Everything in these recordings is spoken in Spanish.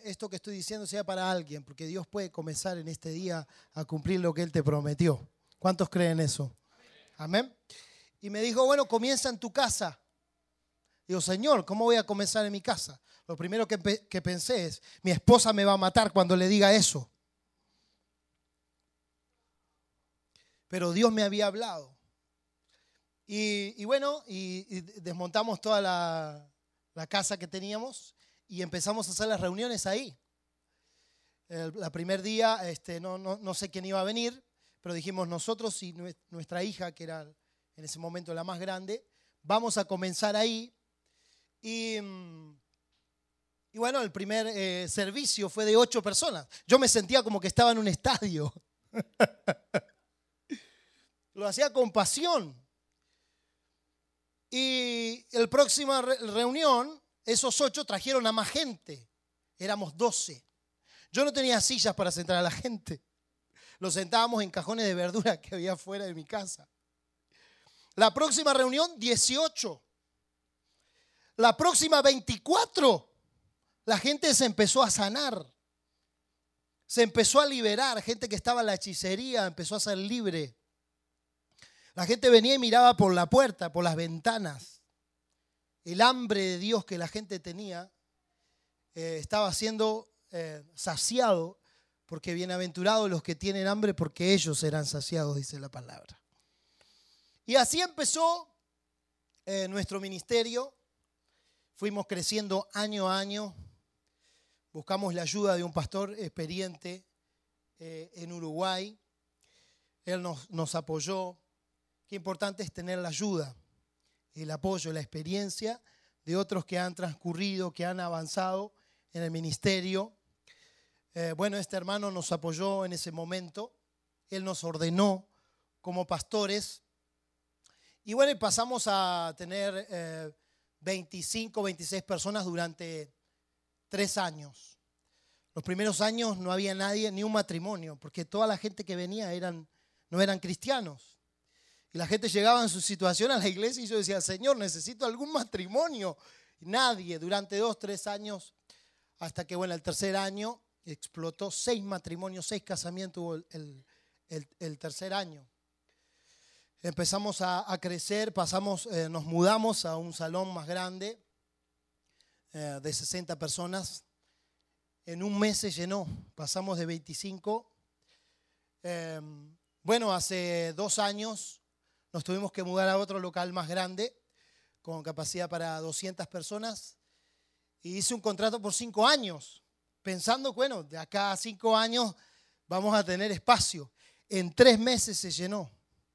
esto que estoy diciendo sea para alguien, porque Dios puede comenzar en este día a cumplir lo que Él te prometió. ¿Cuántos creen eso? Amén. Y me dijo, bueno, comienza en tu casa. Digo, Señor, ¿cómo voy a comenzar en mi casa? Lo primero que pensé es, mi esposa me va a matar cuando le diga eso. Pero Dios me había hablado. Y bueno, desmontamos toda la casa que teníamos y empezamos a hacer las reuniones ahí. El primer día no sé quién iba a venir, pero dijimos nosotros y nuestra hija, que era en ese momento la más grande, vamos a comenzar ahí. Y bueno, el primer servicio fue de 8 personas. Yo me sentía como que estaba en un estadio. Lo hacía con pasión. Y la próxima reunión, esos 8 trajeron a más gente. Éramos 12. Yo no tenía sillas para sentar a la gente. Los sentábamos en cajones de verdura que había fuera de mi casa. La próxima reunión, 18. La próxima, 24. La gente se empezó a sanar. Se empezó a liberar. Gente que estaba en la hechicería empezó a ser libre. La gente venía y miraba por la puerta, por las ventanas. El hambre de Dios que la gente tenía estaba siendo saciado, porque bienaventurados los que tienen hambre, porque ellos serán saciados, dice la palabra. Y así empezó nuestro ministerio. Fuimos creciendo año a año. Buscamos la ayuda de un pastor experiente en Uruguay. Él nos apoyó. Qué importante es tener la ayuda, el apoyo, la experiencia de otros que han transcurrido, que han avanzado en el ministerio. Bueno, este hermano nos apoyó en ese momento. Él nos ordenó como pastores. Y bueno, y pasamos a tener 25, 26 personas durante 3 años. Los primeros años no había nadie, ni un matrimonio, porque toda la gente que venía no eran cristianos. Y la gente llegaba en su situación a la iglesia y yo decía, Señor, necesito algún matrimonio. Y nadie, durante 2, 3 años, hasta que bueno, el tercer año explotó 6 matrimonios, 6 casamientos hubo el tercer año. Empezamos a crecer, nos mudamos a un salón más grande de 60 personas. En un mes se llenó, pasamos de 25. Bueno, hace 2 años nos tuvimos que mudar a otro local más grande, con capacidad para 200 personas. Y hice un contrato por 5 años, pensando, bueno, de acá a 5 años vamos a tener espacio. En 3 meses se llenó.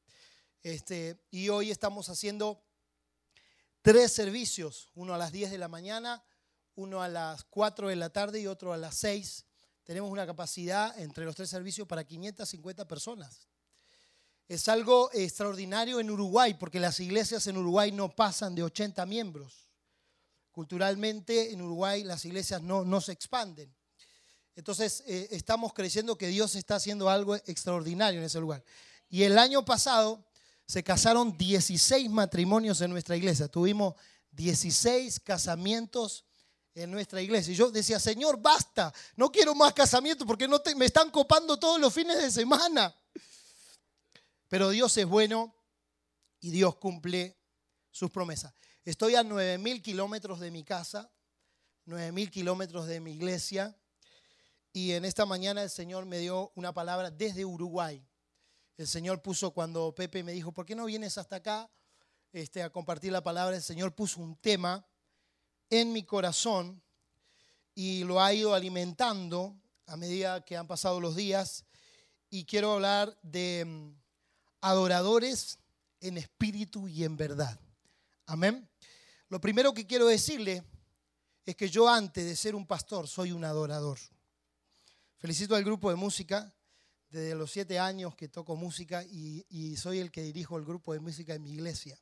Y hoy estamos haciendo 3 servicios, uno a las 10 de la mañana, uno a las 4 de la tarde y otro a las 6. Tenemos una capacidad entre los 3 servicios para 550 personas. Es algo extraordinario en Uruguay, porque las iglesias en Uruguay no pasan de 80 miembros. Culturalmente en Uruguay las iglesias no se expanden. Entonces estamos creyendo que Dios está haciendo algo extraordinario en ese lugar. Y el año pasado se casaron 16 matrimonios en nuestra iglesia. Tuvimos 16 casamientos en nuestra iglesia. Y yo decía, Señor, basta, no quiero más casamientos porque me están copando todos los fines de semana. Pero Dios es bueno y Dios cumple sus promesas. Estoy a 9.000 kilómetros de mi casa, 9.000 kilómetros de mi iglesia. Y en esta mañana el Señor me dio una palabra desde Uruguay. El Señor puso, cuando Pepe me dijo, ¿por qué no vienes hasta acá a compartir la palabra? El Señor puso un tema en mi corazón y lo ha ido alimentando a medida que han pasado los días. Y quiero hablar de adoradores en espíritu y en verdad. Amén. Lo primero que quiero decirle es que yo, antes de ser un pastor, soy un adorador. Felicito al grupo de música. Desde los 7 años que toco música y soy el que dirijo el grupo de música en mi iglesia.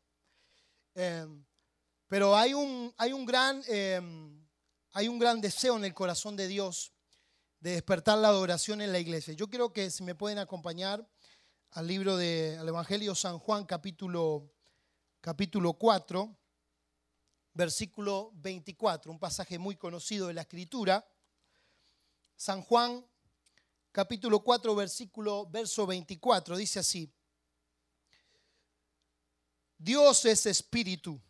Pero hay un gran deseo en el corazón de Dios de despertar la adoración en la iglesia. Yo quiero que, si me pueden acompañar al Evangelio de San Juan, capítulo 4, versículo 24, un pasaje muy conocido de la Escritura. San Juan, capítulo 4, verso 24, dice así: Dios es espíritu,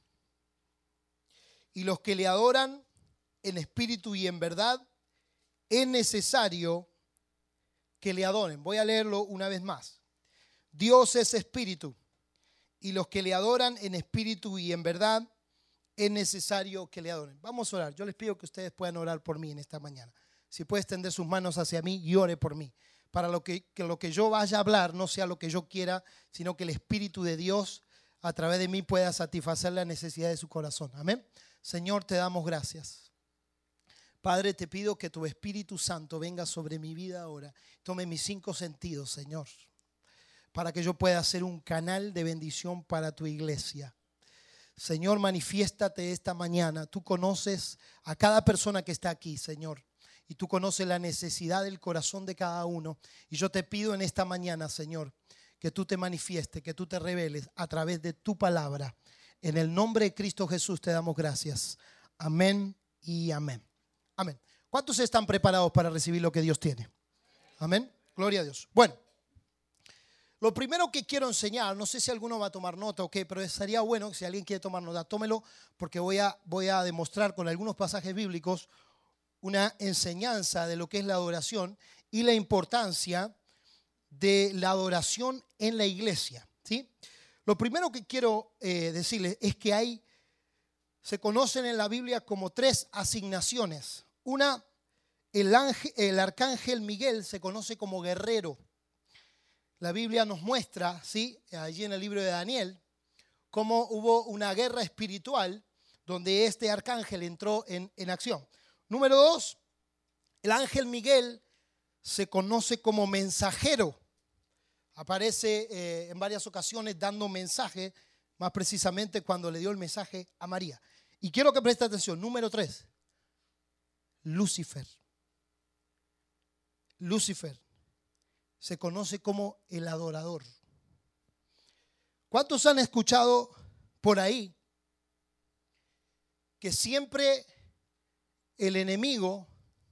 y los que le adoran en espíritu y en verdad, es necesario que le adoren. Voy a leerlo una vez más. Dios es espíritu, y los que le adoran en espíritu y en verdad, es necesario que le adoren. Vamos a orar. Yo les pido que ustedes puedan orar por mí en esta mañana. Si puede extender sus manos hacia mí y ore por mí. Para que lo que yo vaya a hablar no sea lo que yo quiera, sino que el Espíritu de Dios a través de mí pueda satisfacer la necesidad de su corazón. Amén. Señor, te damos gracias. Padre, te pido que tu Espíritu Santo venga sobre mi vida ahora. Tome mis 5 sentidos, Señor, para que yo pueda ser un canal de bendición para tu iglesia. Señor, manifiéstate esta mañana. Tú conoces a cada persona que está aquí, Señor. Y tú conoces la necesidad del corazón de cada uno. Y yo te pido en esta mañana, Señor, que tú te manifiestes, que tú te reveles a través de tu palabra. En el nombre de Cristo Jesús te damos gracias. Amén y amén. Amén. ¿Cuántos están preparados para recibir lo que Dios tiene? Amén. Gloria a Dios. Bueno. Lo primero que quiero enseñar, no sé si alguno va a tomar nota o qué, pero estaría bueno que si alguien quiere tomar nota, tómelo, porque voy a demostrar con algunos pasajes bíblicos una enseñanza de lo que es la adoración y la importancia de la adoración en la iglesia, ¿sí? Lo primero que quiero decirles es que se conocen en la Biblia como 3 asignaciones. Una, el arcángel Miguel se conoce como guerrero. La Biblia nos muestra, ¿sí?, allí en el libro de Daniel, cómo hubo una guerra espiritual donde este arcángel entró en acción. Número 2, el ángel Miguel se conoce como mensajero. Aparece en varias ocasiones dando mensaje, más precisamente cuando le dio el mensaje a María. Y quiero que preste atención. Número 3, Lucifer. Lucifer se conoce como el adorador. ¿Cuántos han escuchado por ahí que siempre el enemigo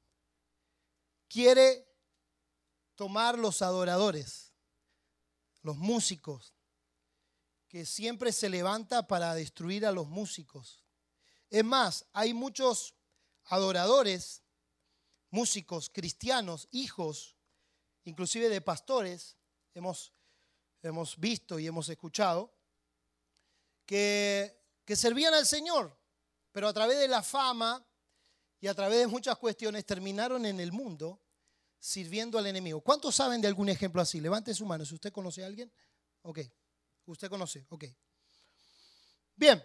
quiere tomar los adoradores, los músicos, que siempre se levanta para destruir a los músicos? Es más, hay muchos adoradores, músicos, cristianos, hijos, inclusive de pastores, hemos visto y hemos escuchado, que servían al Señor, pero a través de la fama y a través de muchas cuestiones terminaron en el mundo sirviendo al enemigo. ¿Cuántos saben de algún ejemplo así? Levante su mano si usted conoce a alguien. Ok, usted conoce, ok. Bien,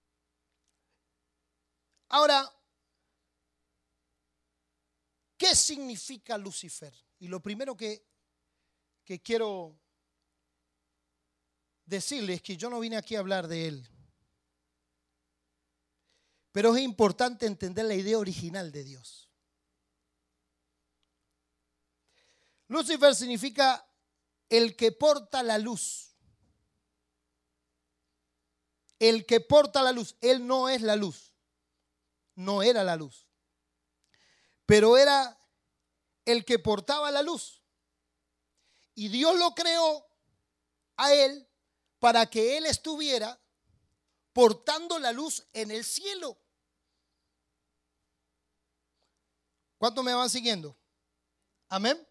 ahora, ¿qué significa Lucifer? Y lo primero que quiero decirles es que yo no vine aquí a hablar de él. Pero es importante entender la idea original de Dios. Lucifer significa el que porta la luz. El que porta la luz. Él no es la luz. No era la luz. Pero era el que portaba la luz. Y Dios lo creó a él para que él estuviera portando la luz en el cielo. ¿Cuántos me van siguiendo? Amén.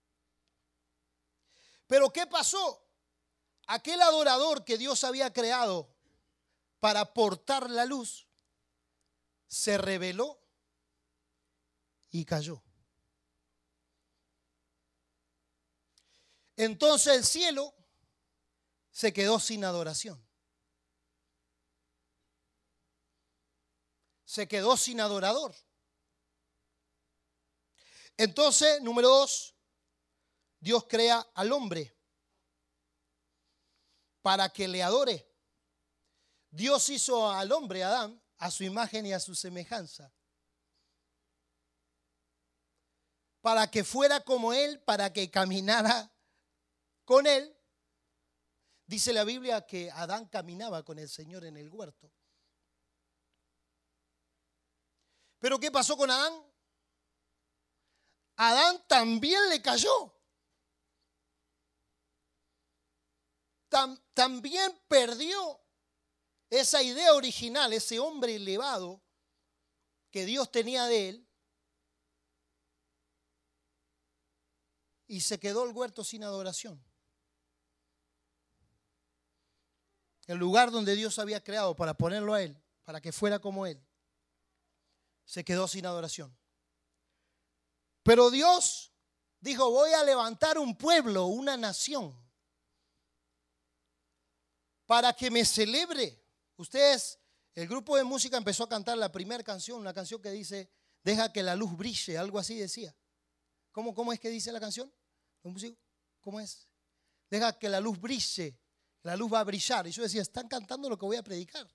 Pero ¿qué pasó? Aquel adorador que Dios había creado para portar la luz se rebeló y cayó. Entonces el cielo se quedó sin adoración. Se quedó sin adorador. Entonces, número 2, Dios crea al hombre para que le adore. Dios hizo al hombre, Adán, a su imagen y a su semejanza. Para que fuera como él, para que caminara con él. Dice la Biblia que Adán caminaba con el Señor en el huerto. Pero ¿qué pasó con Adán? Adán también le cayó. También perdió esa idea original, ese hombre elevado que Dios tenía de él. Y se quedó el huerto sin adoración. El lugar donde Dios había creado para ponerlo a él, para que fuera como él, se quedó sin adoración. Pero Dios dijo, voy a levantar un pueblo, una nación, para que me celebre. Ustedes, el grupo de música empezó a cantar la primera canción, una canción que dice, deja que la luz brille, algo así decía. ¿Cómo es que dice la canción? ¿Los músicos? ¿Cómo es? Deja que la luz brille, la luz va a brillar. Y yo decía, están cantando lo que voy a predicar.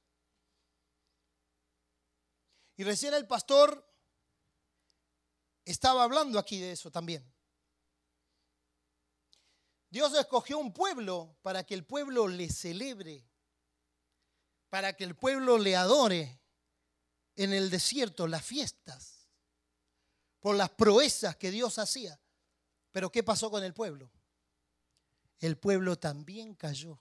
Y recién el pastor estaba hablando aquí de eso también. Dios escogió un pueblo para que el pueblo le celebre, para que el pueblo le adore en el desierto, las fiestas, por las proezas que Dios hacía. Pero ¿qué pasó con el pueblo? El pueblo también cayó.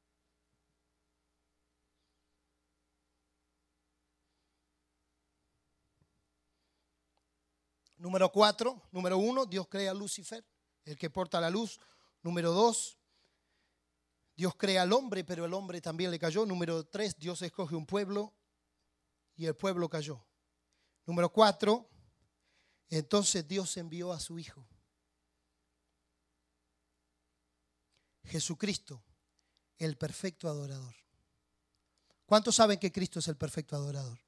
Número 1, Dios crea a Lucifer, el que porta la luz. Número 2, Dios crea al hombre, pero el hombre también le cayó. Número 3, Dios escoge un pueblo y el pueblo cayó. Número 4, entonces Dios envió a su Hijo, Jesucristo, el perfecto adorador. ¿Cuántos saben que Cristo es el perfecto adorador?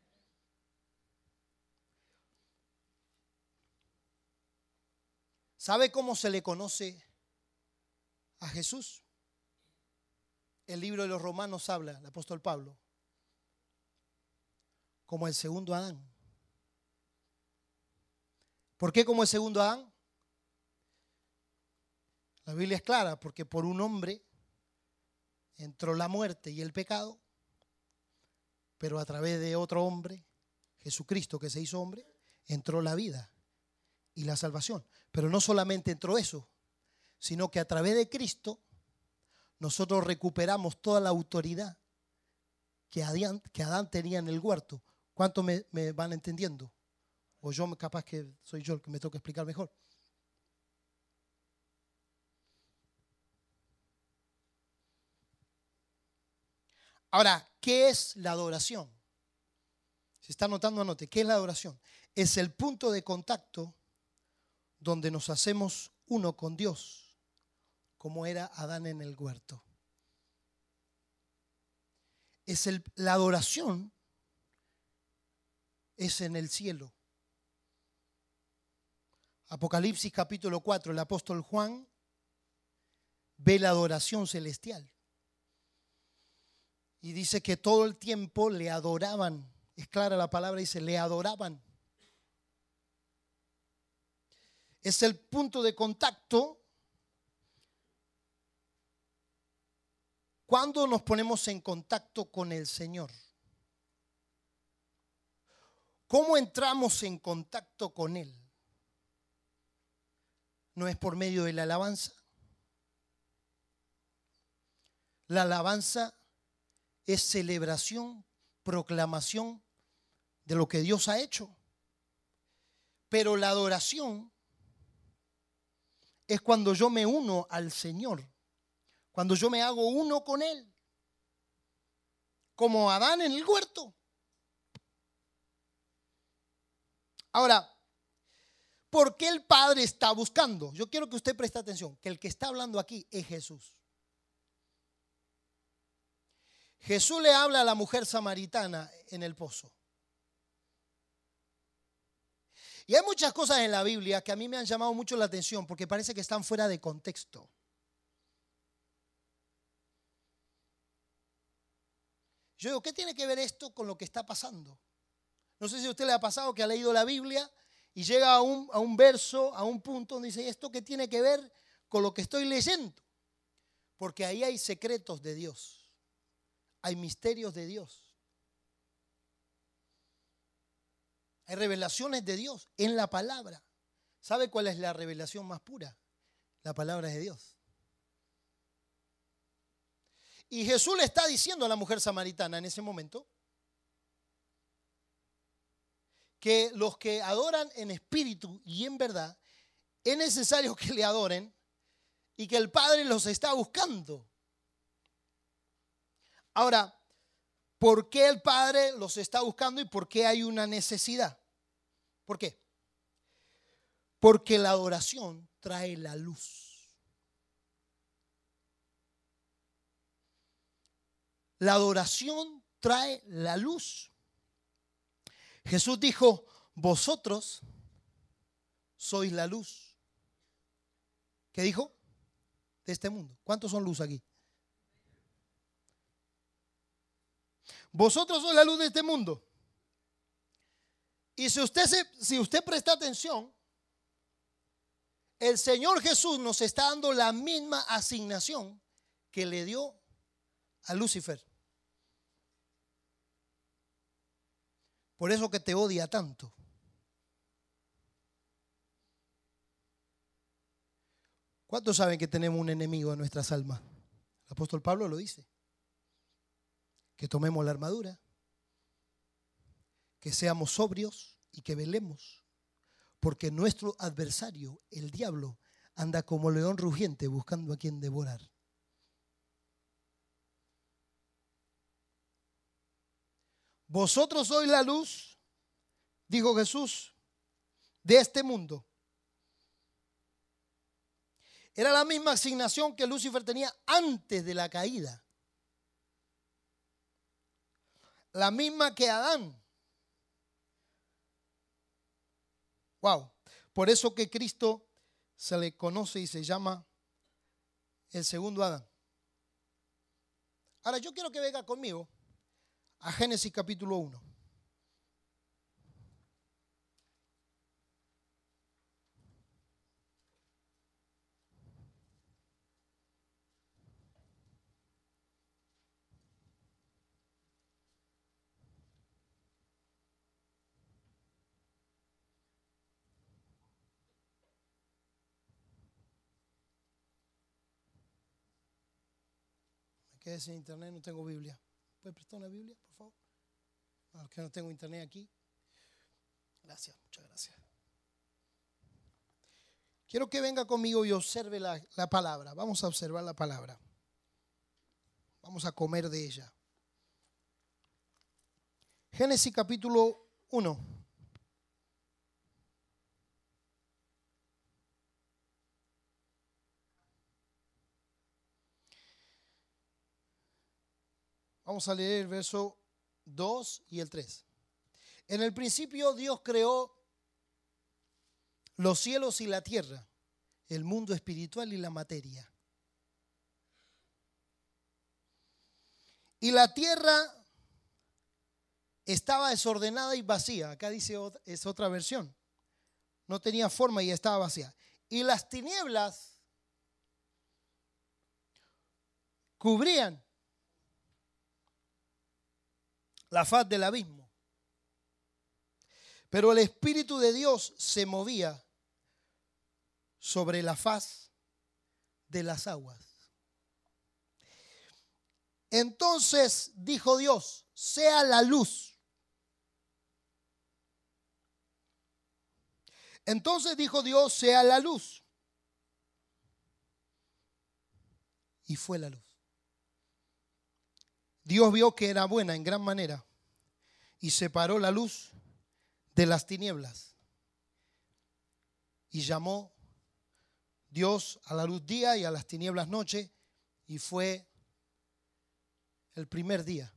¿Sabe cómo se le conoce a Jesús? El libro de los Romanos habla, el apóstol Pablo, como el segundo Adán. ¿Por qué como el segundo Adán? La Biblia es clara, porque por un hombre entró la muerte y el pecado, pero a través de otro hombre, Jesucristo que se hizo hombre, entró la vida y la salvación. Pero no solamente entró eso, sino que a través de Cristo nosotros recuperamos toda la autoridad que Adán tenía en el huerto. ¿Cuántos me van entendiendo? O yo capaz que soy yo el que me toca explicar mejor. Ahora, ¿qué es la adoración? Si está anotando, anote. ¿Qué es la adoración? Es el punto de contacto donde nos hacemos uno con Dios, como era Adán en el huerto. La adoración es en el cielo. Apocalipsis capítulo 4, el apóstol Juan ve la adoración celestial. Y dice que todo el tiempo le adoraban. Es clara la palabra, dice, le adoraban. Es el punto de contacto cuando nos ponemos en contacto con el Señor. ¿Cómo entramos en contacto con Él? ¿No es por medio de la alabanza? La alabanza es celebración, proclamación de lo que Dios ha hecho. Pero la adoración es cuando yo me uno al Señor, cuando yo me hago uno con Él, como Adán en el huerto. Ahora, ¿por qué el Padre está buscando? Yo quiero que usted preste atención, que el que está hablando aquí es Jesús. Jesús le habla a la mujer samaritana en el pozo. Y hay muchas cosas en la Biblia que a mí me han llamado mucho la atención porque parece que están fuera de contexto. Yo digo, ¿qué tiene que ver esto con lo que está pasando? No sé si a usted le ha pasado que ha leído la Biblia y llega a un verso, a un punto donde dice, ¿esto qué tiene que ver con lo que estoy leyendo? Porque ahí hay secretos de Dios. Hay misterios de Dios. Hay revelaciones de Dios en la palabra. ¿Sabe cuál es la revelación más pura? La palabra de Dios. Y Jesús le está diciendo a la mujer samaritana en ese momento que los que adoran en espíritu y en verdad, es necesario que le adoren y que el Padre los está buscando. Ahora, ¿por qué el Padre los está buscando y por qué hay una necesidad? ¿Por qué? Porque la adoración trae la luz. La adoración trae la luz. Jesús dijo, vosotros sois la luz. ¿Qué dijo? De este mundo. ¿Cuántos son luz aquí? Vosotros sois la luz de este mundo. Y si usted presta atención, el Señor Jesús nos está dando la misma asignación que le dio a Lucifer. Por eso que te odia tanto. ¿Cuántos saben que tenemos un enemigo en nuestras almas? El apóstol Pablo lo dice. Que tomemos la armadura, que seamos sobrios y que velemos, porque nuestro adversario, el diablo, anda como león rugiente buscando a quien devorar. Vosotros sois la luz, dijo Jesús, de este mundo. Era la misma asignación que Lucifer tenía antes de la caída. La misma que Adán. Wow. Por eso que Cristo se le conoce y se llama el segundo Adán. Ahora yo quiero que venga conmigo a Génesis capítulo 1. Me quedé sin internet, no tengo Biblia. ¿Puede prestar una Biblia, por favor? A que no tengo internet aquí. Gracias, muchas gracias. Quiero que venga conmigo y observe la palabra. Vamos a observar la palabra. Vamos a comer de ella. Génesis capítulo 1. Vamos a leer el verso 2 y el 3. En el principio Dios creó los cielos y la tierra, el mundo espiritual y la materia. Y la tierra estaba desordenada y vacía. Acá dice, es otra versión. No tenía forma y estaba vacía. Y las tinieblas cubrían la faz del abismo. Pero el Espíritu de Dios se movía sobre la faz de las aguas. Entonces dijo Dios, sea la luz. Entonces dijo Dios, sea la luz. Y fue la luz. Dios vio que era buena en gran manera y separó la luz de las tinieblas. Y llamó Dios a la luz día y a las tinieblas noche, y fue el primer día.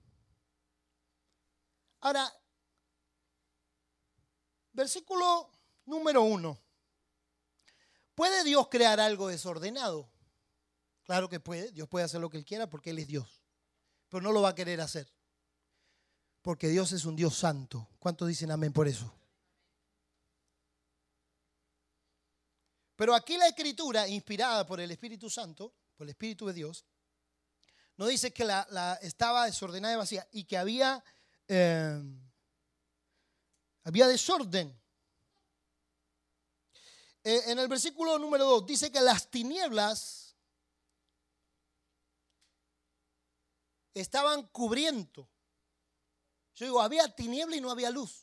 Ahora, versículo número 1. ¿Puede Dios crear algo desordenado? Claro que puede. Dios puede hacer lo que Él quiera porque Él es Dios. Pero no lo va a querer hacer. Porque Dios es un Dios santo. ¿Cuántos dicen amén por eso? Pero aquí la Escritura, inspirada por el Espíritu Santo, por el Espíritu de Dios, no dice que estaba desordenada y vacía y que había desorden. En el versículo número 2 dice que las tinieblas estaban cubriendo. Yo digo, había tiniebla y no había luz.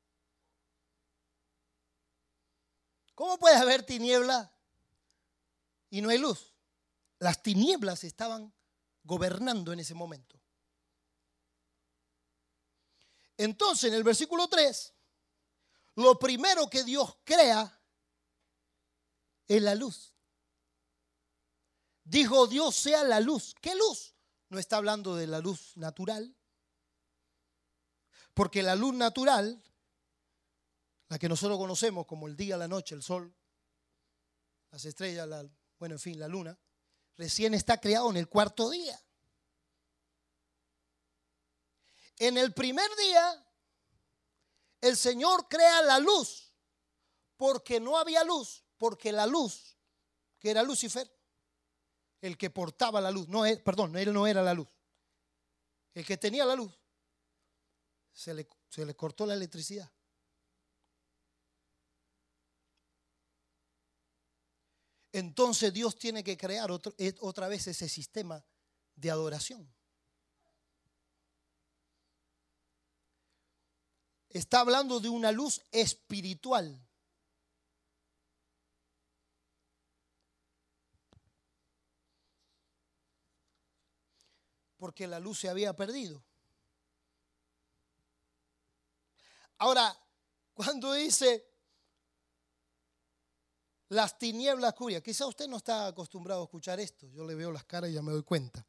¿Cómo puede haber tiniebla y no hay luz? Las tinieblas estaban gobernando en ese momento. Entonces, en el versículo 3, lo primero que Dios crea es la luz. Dijo Dios sea la luz. ¿Qué luz? No está hablando de la luz natural, porque la luz natural, la que nosotros conocemos como el día, la noche, el sol, las estrellas, bueno, en fin, la luna, recién está creado en el cuarto día. En el primer día, el Señor crea la luz, porque no había luz, porque la luz, que era Lucifer, el que portaba la luz, él no era la luz, el que tenía la luz, se le cortó la electricidad. Entonces Dios tiene que crear otra vez ese sistema de adoración. Está hablando de una luz espiritual. Porque la luz se había perdido. Ahora, cuando dice las tinieblas cubrían, quizá usted no está acostumbrado a escuchar esto. Yo le veo las caras y ya me doy cuenta.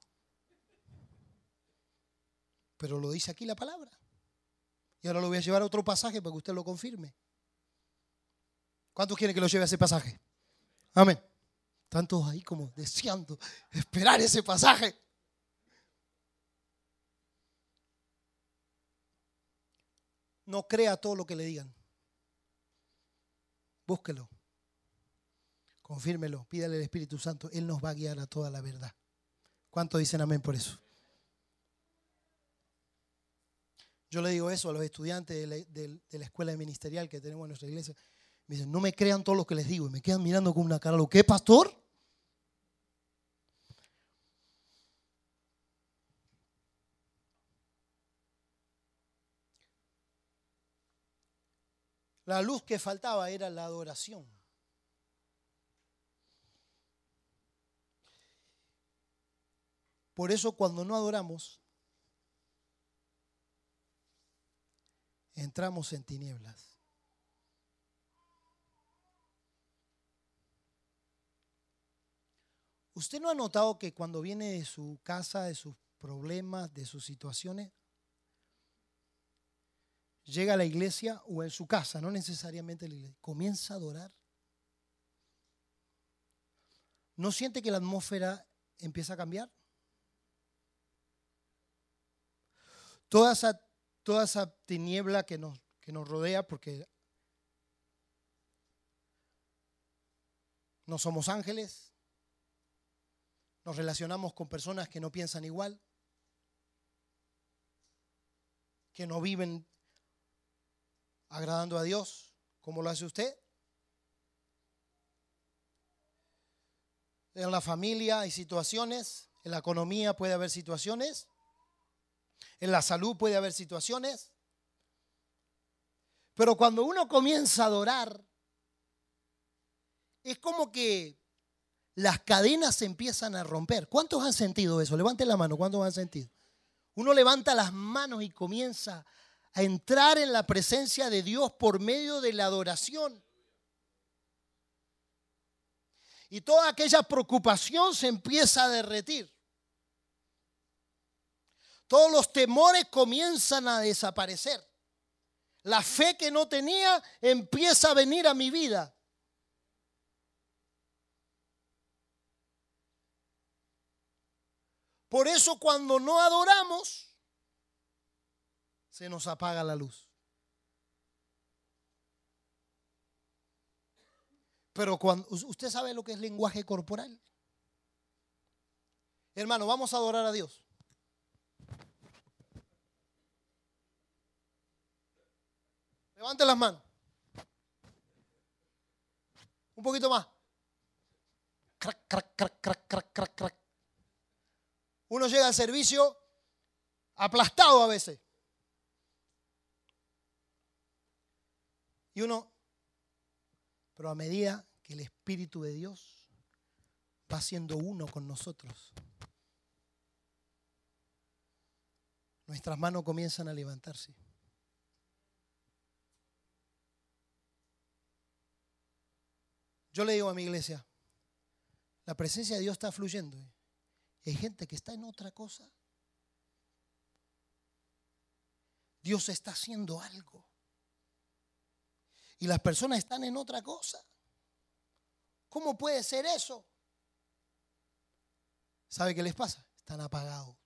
Pero lo dice aquí la palabra. Y ahora lo voy a llevar a otro pasaje para que usted lo confirme. ¿Cuántos quieren que lo lleve a ese pasaje? Amén. Están todos ahí como deseando esperar ese pasaje. No crea todo lo que le digan. Búsquelo. Confírmelo. Pídale al Espíritu Santo. Él nos va a guiar a toda la verdad. ¿Cuántos dicen amén por eso? Yo le digo eso a los estudiantes de la escuela ministerial que tenemos en nuestra iglesia. Me dicen, no me crean todo lo que les digo. Y me quedan mirando con una cara. ¿Lo qué, pastor? La luz que faltaba era la adoración. Por eso cuando no adoramos, entramos en tinieblas. ¿Usted no ha notado que cuando viene de su casa, de sus problemas, de sus situaciones, llega a la iglesia o en su casa, no necesariamente la iglesia, comienza a adorar? ¿No siente que la atmósfera empieza a cambiar? Toda esa tiniebla que nos rodea, porque no somos ángeles, nos relacionamos con personas que no piensan igual, que no viven agradando a Dios como lo hace usted. En la familia hay situaciones, en la economía puede haber situaciones, en la salud puede haber situaciones. Pero cuando uno comienza a adorar, es como que las cadenas se empiezan a romper. ¿Cuántos han sentido eso? Levanten la mano, ¿cuántos han sentido? Uno levanta las manos y comienza a entrar en la presencia de Dios por medio de la adoración. Y toda aquella preocupación se empieza a derretir. Todos los temores comienzan a desaparecer. La fe que no tenía empieza a venir a mi vida. Por eso cuando no adoramos, se nos apaga la luz. Pero cuando usted sabe lo que es lenguaje corporal. Hermano, vamos a adorar a Dios. Levante las manos. Un poquito más. Crack, crack, crack, crack, crack, crack, crack. Uno llega al servicio aplastado a veces. Y uno, pero a medida que el Espíritu de Dios va siendo uno con nosotros, nuestras manos comienzan a levantarse. Yo le digo a mi iglesia, la presencia de Dios está fluyendo. Y hay gente que está en otra cosa. Dios está haciendo algo. Y las personas están en otra cosa. ¿Cómo puede ser eso? ¿Sabe qué les pasa? Están apagados.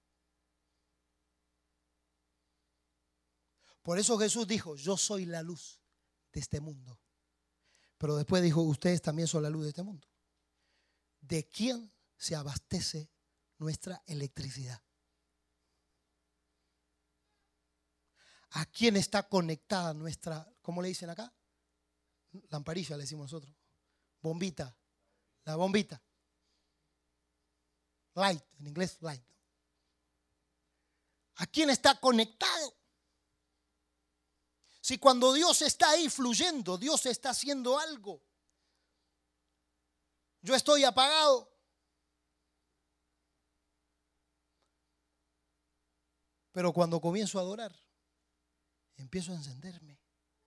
Por eso Jesús dijo, yo soy la luz de este mundo. Pero después dijo, ustedes también son la luz de este mundo. ¿De quién se abastece nuestra electricidad? ¿A quién está conectada nuestra, cómo le dicen acá? Lamparilla le decimos nosotros. Bombita. La bombita. Light, en inglés light. ¿A quién está conectado? Si cuando Dios está ahí fluyendo, Dios está haciendo algo. Yo estoy apagado. Pero cuando comienzo a adorar, empiezo a encenderme.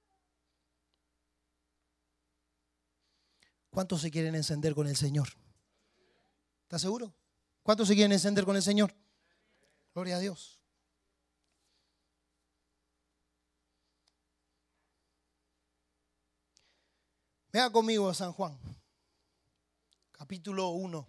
¿Cuántos se quieren encender con el Señor? ¿Estás seguro? ¿Cuántos se quieren encender con el Señor? Gloria a Dios. Venga conmigo a San Juan, capítulo 1.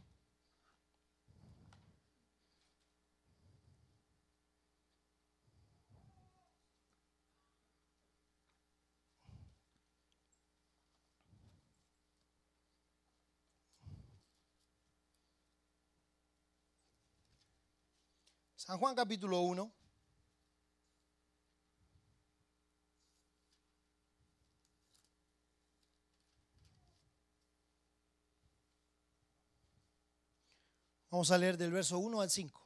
San Juan capítulo 1. Vamos a leer del verso 1 al 5.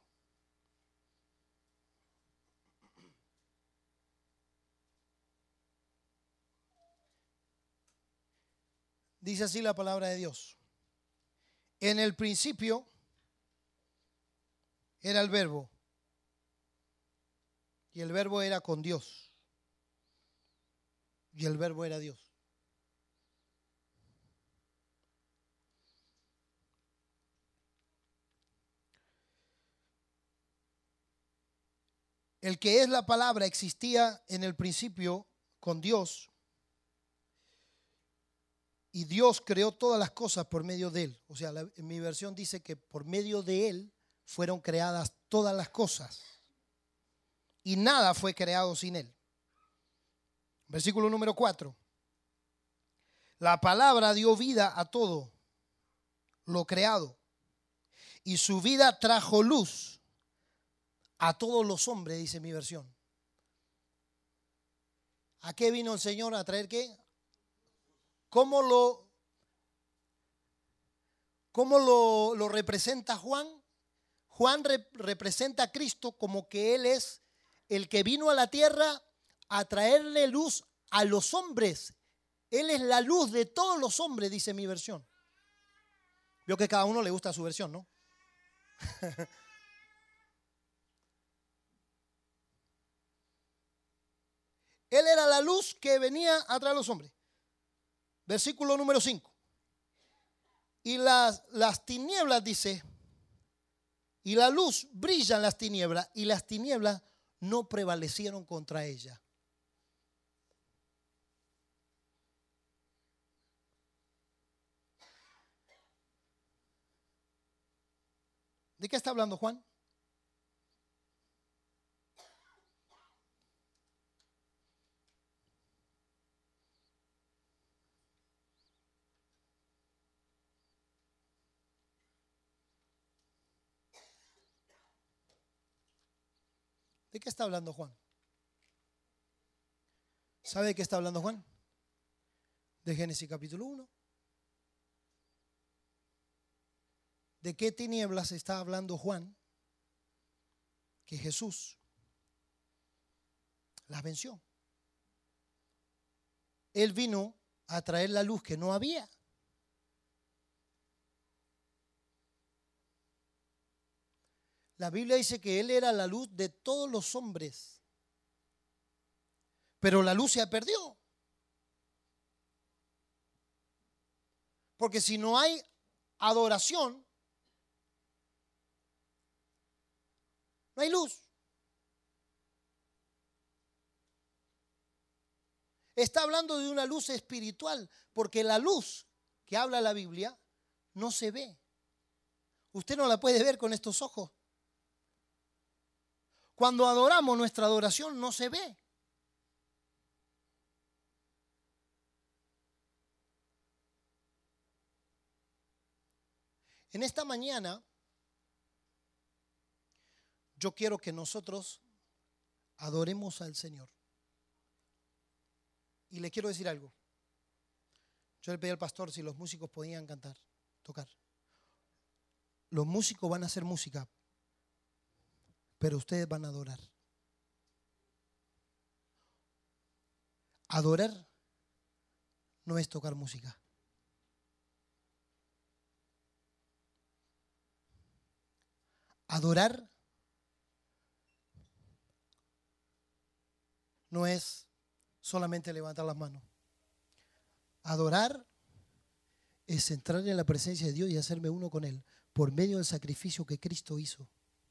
Dice así la palabra de Dios. En el principio era el Verbo, y el Verbo era con Dios, y el Verbo era Dios. El que es la palabra existía en el principio con Dios, y Dios creó todas las cosas por medio de él. O sea, en mi versión dice que por medio de él fueron creadas todas las cosas, y nada fue creado sin él. Versículo número 4. La palabra dio vida a todo lo creado, y su vida trajo luz a todos los hombres, dice mi versión. ¿A qué vino el Señor? ¿A traer qué? ¿Cómo lo representa Juan? Juan representa a Cristo como que Él es el que vino a la tierra a traerle luz a los hombres. Él es la luz de todos los hombres, dice mi versión. Veo que a cada uno le gusta su versión, ¿no? Él era la luz que venía a traer a los hombres. Versículo número 5. Y las tinieblas, dice, y la luz brilla en las tinieblas, y las tinieblas no prevalecieron contra ella. ¿De qué está hablando Juan? ¿De qué está hablando Juan? ¿Sabe de qué está hablando Juan? De Génesis capítulo 1. ¿De qué tinieblas está hablando Juan? Que Jesús las venció. Él vino a traer la luz que no había. La Biblia dice que Él era la luz de todos los hombres, pero la luz se perdió. Porque si no hay adoración, no hay luz. Está hablando de una luz espiritual, porque la luz que habla la Biblia no se ve. Usted no la puede ver con estos ojos. Cuando adoramos, nuestra adoración no se ve. En esta mañana, yo quiero que nosotros adoremos al Señor. Y le quiero decir algo. Yo le pedí al pastor si los músicos podían cantar, tocar. Los músicos van a hacer música, pero ustedes van a adorar. Adorar no es tocar música. Adorar no es solamente levantar las manos. Adorar es entrar en la presencia de Dios y hacerme uno con Él por medio del sacrificio que Cristo hizo.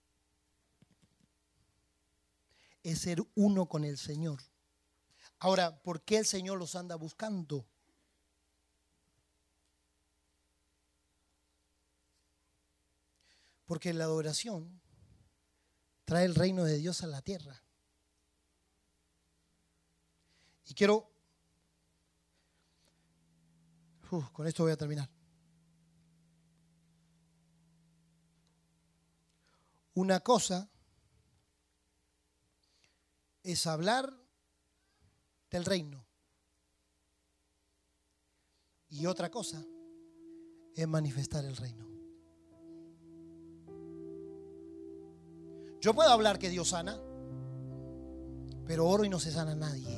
Es ser uno con el Señor. Ahora, ¿por qué el Señor los anda buscando? Porque la adoración trae el reino de Dios a la tierra. Y quiero, con esto voy a terminar. Una cosa es hablar del reino y otra cosa es manifestar el reino. Yo puedo hablar que Dios sana, pero oro y no se sana a nadie.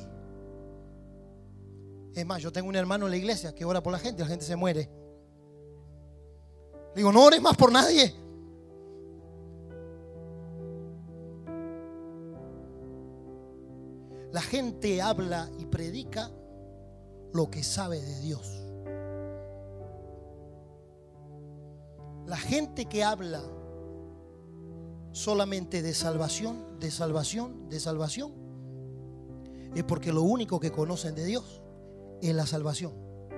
Es más, yo tengo un hermano en la iglesia que ora por la gente se muere. Le digo, no ores más por nadie. La gente habla y predica lo que sabe de Dios. La gente que habla solamente de salvación, de salvación, de salvación, es porque lo único que conocen de Dios es la salvación.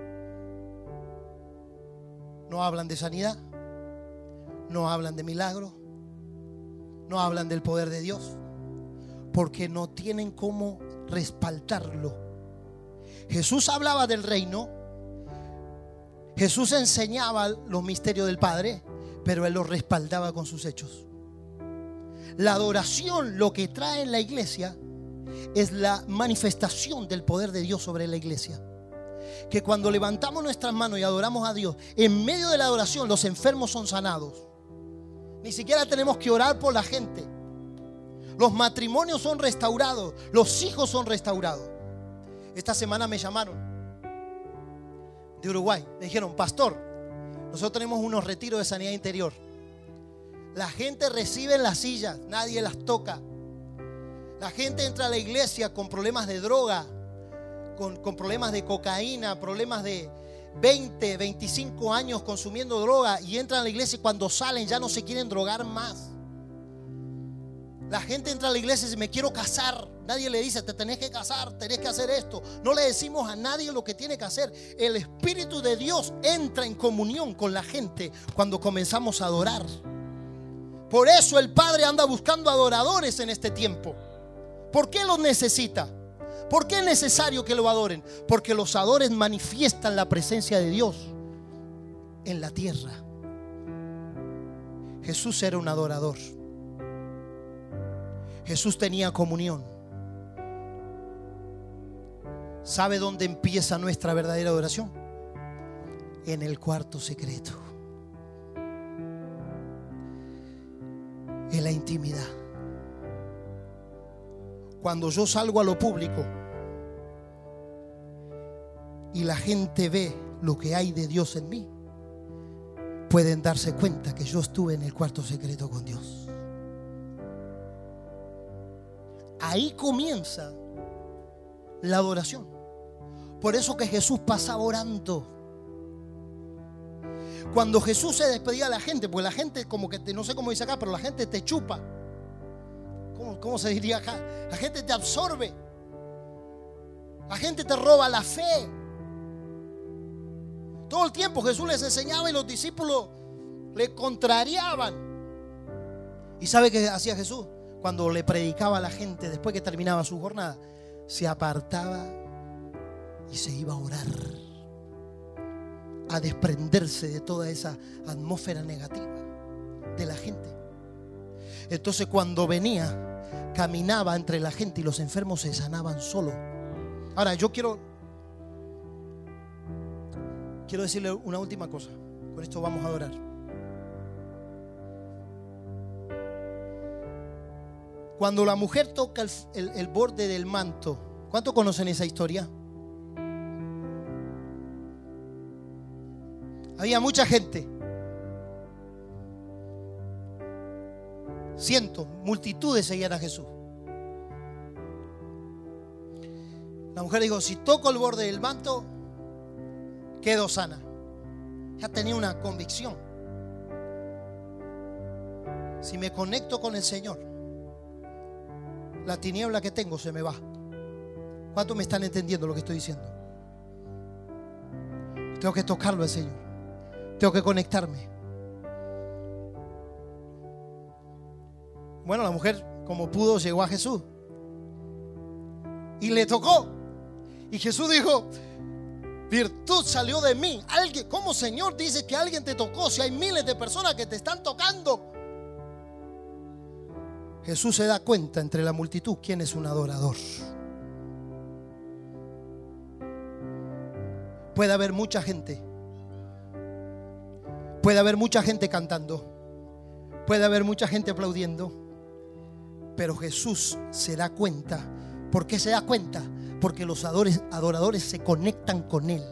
No hablan de sanidad, no hablan de milagros, no hablan del poder de Dios, porque no tienen cómo respaldarlo. Jesús hablaba del reino, Jesús enseñaba los misterios del Padre, pero Él los respaldaba con sus hechos. La adoración, lo que trae en la iglesia, es la manifestación del poder de Dios sobre la iglesia. Que cuando levantamos nuestras manos y adoramos a Dios, en medio de la adoración los enfermos son sanados. Ni siquiera tenemos que orar por la gente. Los matrimonios son restaurados, los hijos son restaurados. Esta semana me llamaron de Uruguay. Me dijeron, pastor, nosotros tenemos unos retiros de sanidad interior. La gente recibe en las sillas, nadie las toca. La gente entra a la iglesia con problemas de droga, con problemas de cocaína, problemas de 20, 25 años consumiendo droga, y entran a la iglesia y cuando salen ya no se quieren drogar más. La gente entra a la iglesia y dice, me quiero casar. Nadie le dice, te tenés que casar, tenés que hacer esto. No le decimos a nadie lo que tiene que hacer. El Espíritu de Dios entra en comunión con la gente cuando comenzamos a adorar. Por eso el Padre anda buscando adoradores en este tiempo. ¿Por qué los necesita? ¿Por qué es necesario que lo adoren? Porque los adores manifiestan la presencia de Dios en la tierra. Jesús era un adorador. Jesús tenía comunión. ¿Sabe dónde empieza nuestra verdadera adoración? En el cuarto secreto. de la intimidad. Cuando yo salgo a lo público y la gente ve lo que hay de Dios en mí, pueden darse cuenta que yo estuve en el cuarto secreto con Dios. Ahí comienza la adoración. Por eso que Jesús pasaba orando. Cuando Jesús se despedía de la gente, pues la gente como que, no sé cómo dice acá, pero la gente te chupa. ¿Cómo se diría acá? La gente te absorbe. La gente te roba la fe. Todo el tiempo Jesús les enseñaba y los discípulos le contrariaban. ¿Y sabe qué hacía Jesús? Cuando le predicaba a la gente, después que terminaba su jornada, se apartaba y se iba a orar, a desprenderse de toda esa atmósfera negativa de la gente. Entonces cuando venía, caminaba entre la gente y los enfermos se sanaban solos. Ahora yo quiero decirle una última cosa. Con esto vamos a adorar. Cuando la mujer toca el borde del manto, ¿cuántos conocen esa historia? Había mucha gente. Cientos, multitudes seguían a Jesús. La mujer dijo: si toco el borde del manto, quedo sana. Ya tenía una convicción. Si me conecto con el Señor, la tiniebla que tengo se me va. ¿Cuántos me están entendiendo lo que estoy diciendo? Tengo que tocarlo al Señor. Tengo que conectarme. Bueno, la mujer, como pudo, llegó a Jesús y le tocó. Y Jesús dijo: virtud salió de mí. Alguien, ¿cómo, Señor, dice que alguien te tocó si hay miles de personas que te están tocando? Jesús se da cuenta entre la multitud quién es un adorador. Puede haber mucha gente. Puede haber mucha gente cantando. Puede haber mucha gente aplaudiendo. Pero Jesús se da cuenta. ¿Por qué se da cuenta? Porque los adoradores se conectan con Él.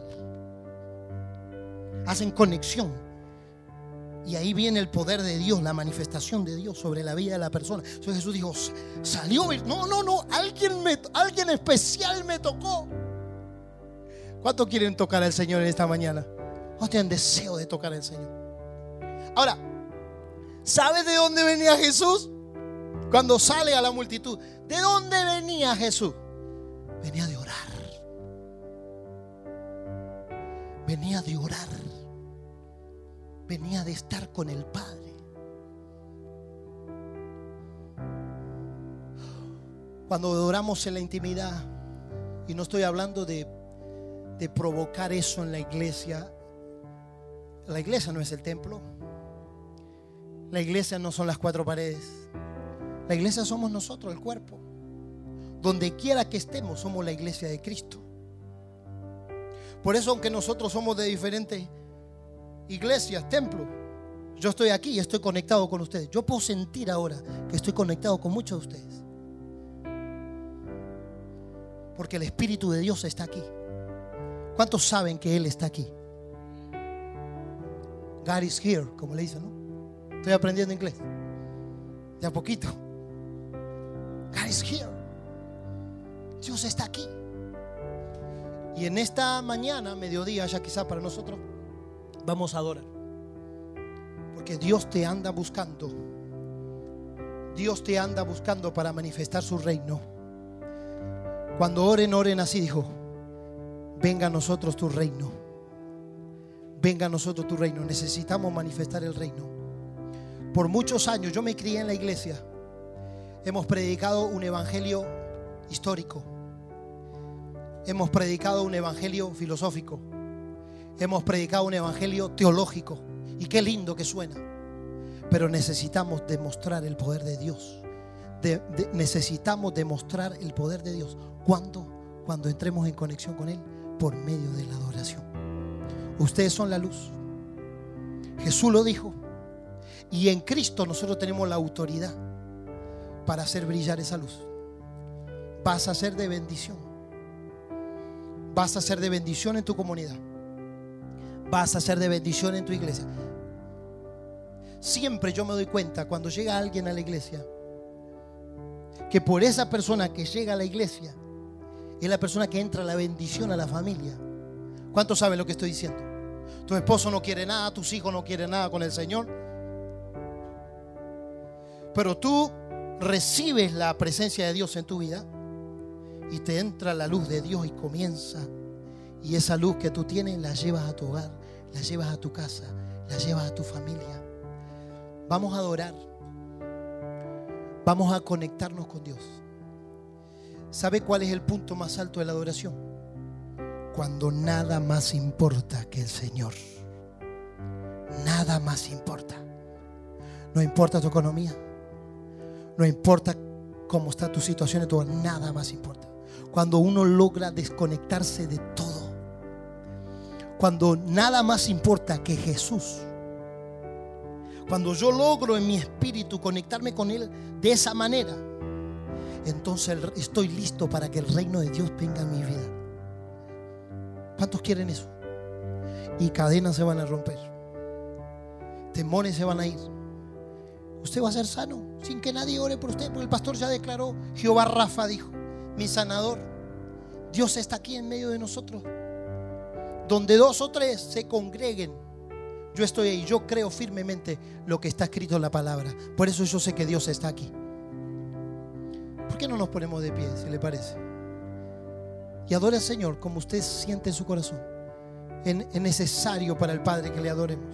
Hacen conexión. Y ahí viene el poder de Dios, la manifestación de Dios sobre la vida de la persona. Entonces Jesús dijo: salió. No, alguien especial me tocó. ¿Cuántos quieren tocar al Señor en esta mañana? ¿Cuántos tienen deseo de tocar al Señor? Ahora, ¿sabes de dónde venía Jesús? Cuando sale a la multitud, ¿de dónde venía Jesús? Venía de orar. Venía de orar. Venía de estar con el Padre. Cuando adoramos en la intimidad, y no estoy hablando de provocar eso en la iglesia. La iglesia no es el templo. La iglesia no son las cuatro paredes. La iglesia somos nosotros, el cuerpo. Donde quiera que estemos, somos la iglesia de Cristo. Por eso, aunque nosotros somos de diferentes iglesias, templos, yo estoy aquí y estoy conectado con ustedes. Yo puedo sentir ahora que estoy conectado con muchos de ustedes, porque el Espíritu de Dios está aquí. ¿Cuántos saben que Él está aquí? God is here, como le dicen, ¿no? Estoy aprendiendo inglés de a poquito. God is here. Dios está aquí. Y en esta mañana, mediodía, ya quizá para nosotros, vamos a adorar. Porque Dios te anda buscando. Dios te anda buscando para manifestar su reino. Cuando oren así, dijo: venga a nosotros tu reino. Venga a nosotros tu reino. Necesitamos manifestar el reino. Por muchos años yo me crié en la iglesia. Hemos predicado un evangelio histórico. Hemos predicado un evangelio filosófico. Hemos predicado un evangelio teológico. Y qué lindo que suena. Pero necesitamos demostrar el poder de Dios. Necesitamos demostrar el poder de Dios. Cuando entremos en conexión con Él por medio de la adoración. Ustedes son la luz. Jesús lo dijo. Y en Cristo nosotros tenemos la autoridad para hacer brillar esa luz. Vas a ser de bendición. Vas a ser de bendición en tu comunidad. Vas a ser de bendición en tu iglesia. Siempre yo me doy cuenta cuando llega alguien a la iglesia que por esa persona que llega a la iglesia es la persona que entra la bendición a la familia. ¿Cuántos saben lo que estoy diciendo? Tu esposo no quiere nada, tus hijos no quieren nada con el Señor, pero tú recibes la presencia de Dios en tu vida y te entra la luz de Dios y comienza. Y esa luz que tú tienes la llevas a tu hogar, la llevas a tu casa, la llevas a tu familia. Vamos a adorar. Vamos a conectarnos con Dios. ¿Sabe cuál es el punto más alto de la adoración? Cuando nada más importa que el Señor. Nada más importa. No importa tu economía. No importa cómo está tu situación en tu hogar. Nada más importa. Cuando uno logra desconectarse de todo. Cuando nada más importa que Jesús. Cuando yo logro en mi espíritu conectarme con Él de esa manera, entonces estoy listo para que el reino de Dios venga en mi vida. ¿Cuántos quieren eso? Y cadenas se van a romper. Temores se van a ir. Usted va a ser sano sin que nadie ore por usted, porque el pastor ya declaró. Jehová Rafa dijo, mi sanador. Dios está aquí en medio de nosotros. Donde 2 o 3 se congreguen, yo estoy ahí. Yo creo firmemente lo que está escrito en la palabra. Por eso yo sé que Dios está aquí. ¿Por qué no nos ponemos de pie, si le parece? Y adore al Señor como usted siente en su corazón. Es necesario para el Padre que le adoremos.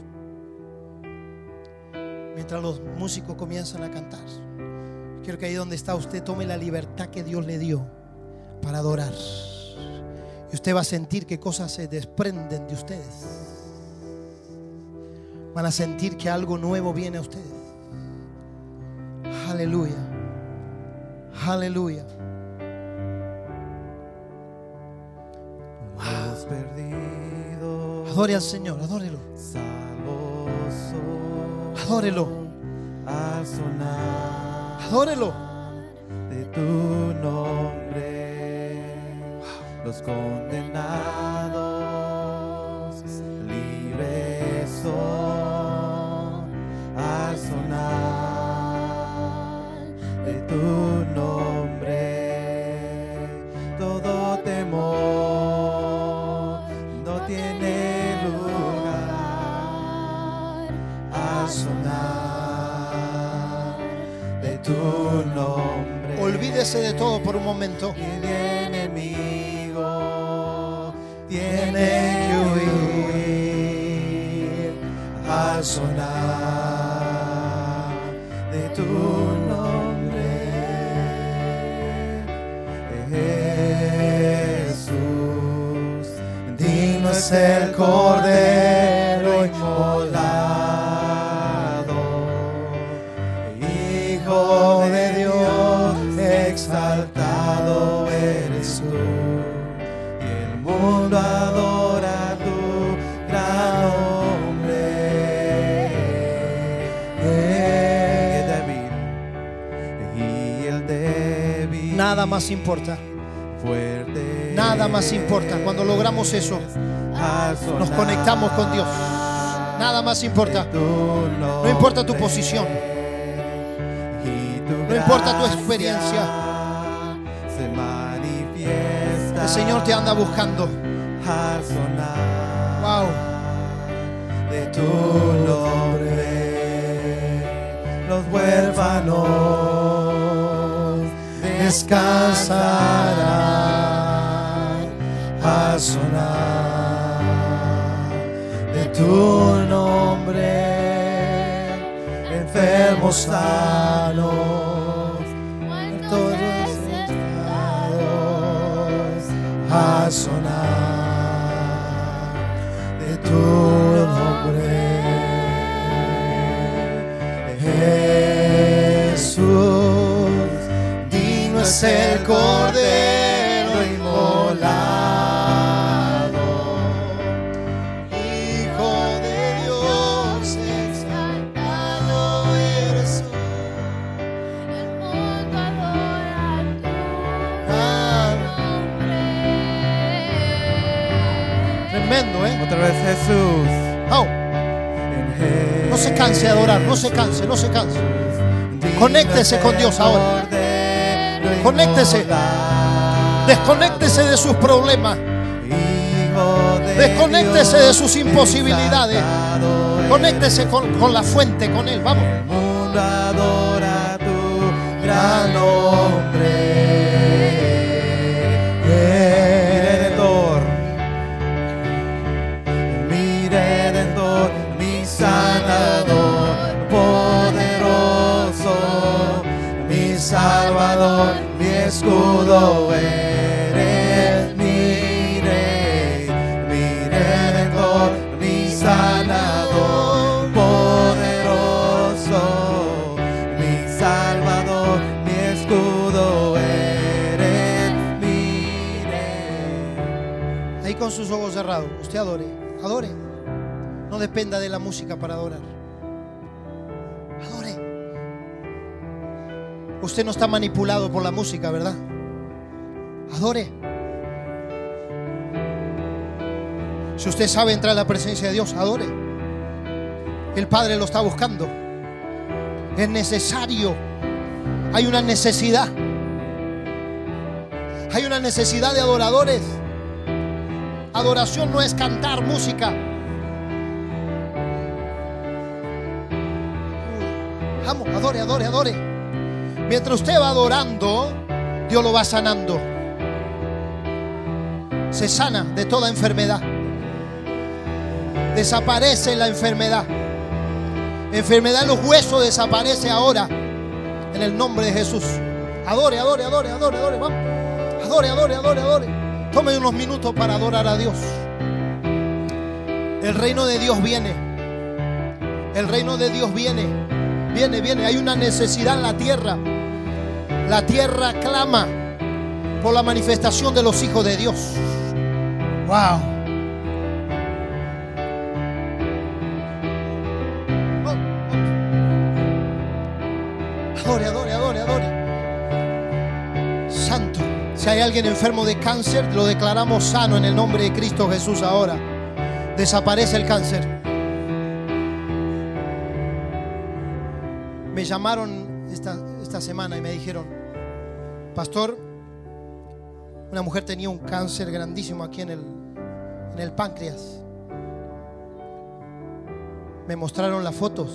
Mientras los músicos comienzan a cantar, quiero que ahí donde está usted tome la libertad que Dios le dio para adorar. Y usted va a sentir que cosas se desprenden de ustedes. Van a sentir que algo nuevo viene a ustedes. Aleluya. Aleluya. Los perdidos, Adore al Señor, adórelo. salvos son Adórelo. al sonar Adórelo. de tu nombre. Los condenados libres son al sonar de tu nombre. Todo temor no tiene lugar al sonar de tu nombre. Olvídese de todo por un momento. Y el enemigo tiene que huir al sonar de tu nombre. Jesús, digno es el Cordero inmolado, Hijo de Dios, exaltado eres tú, y el mundo adora tu gran nombre. Y el débil, Nada más importa. fuerte, Nada más importa. Cuando logramos eso, nos conectamos con Dios. Nada más importa. No importa tu posición. No importa tu experiencia. Se manifiesta. El Señor te anda buscando. Al sonar Wow. de tu nombre, los huérfanos descansarán al sonar de tu nombre. Enfermos sanos, muertos resucitados al sonar de tu nombre. Jesús, digno es el Cordero inmolado, Hijo de Dios exaltado Oh. No se canse de adorar, no se canse, no se canse. Conéctese con Dios ahora. Conéctese. Desconéctese de sus problemas. Desconéctese de sus imposibilidades. Conéctese con la fuente, con Él. Vamos. El mundo adora tu gran nombre. Mi Redentor, mi Sanador, poderoso, mi Salvador, mi escudo eres, mi Rey, mi Redentor, mi Sanador, poderoso, mi Salvador, mi escudo eres, mi Rey. Ahí con sus ojos cerrados, usted adore, adore. No dependa de la música para adorar. Adore. Usted no está manipulado por la música, ¿verdad? Adore. Si usted sabe entrar a la presencia de Dios, adore. El Padre lo está buscando. Es necesario. Hay una necesidad. Hay una necesidad de adoradores. Adoración no es cantar música. Vamos, adore, adore, adore. Mientras usted va adorando, Dios lo va sanando. Se sana de toda enfermedad. Desaparece la enfermedad. Enfermedad en los huesos desaparece ahora. En el nombre de Jesús. Adore, adore, adore, adore, adore. Vamos. Adore, adore, adore, adore. Tome unos minutos para adorar a Dios. El reino de Dios viene. El reino de Dios viene. Viene, viene. Hay una necesidad en la tierra. La tierra clama por la manifestación de los hijos de Dios. Wow. Adore, adore, adore, adore. Santo. Si hay alguien enfermo de cáncer, lo declaramos sano en el nombre de Cristo Jesús ahora. Desaparece el cáncer. Me llamaron esta semana y me dijeron: pastor, una mujer tenía un cáncer grandísimo aquí en el páncreas. Me mostraron las fotos.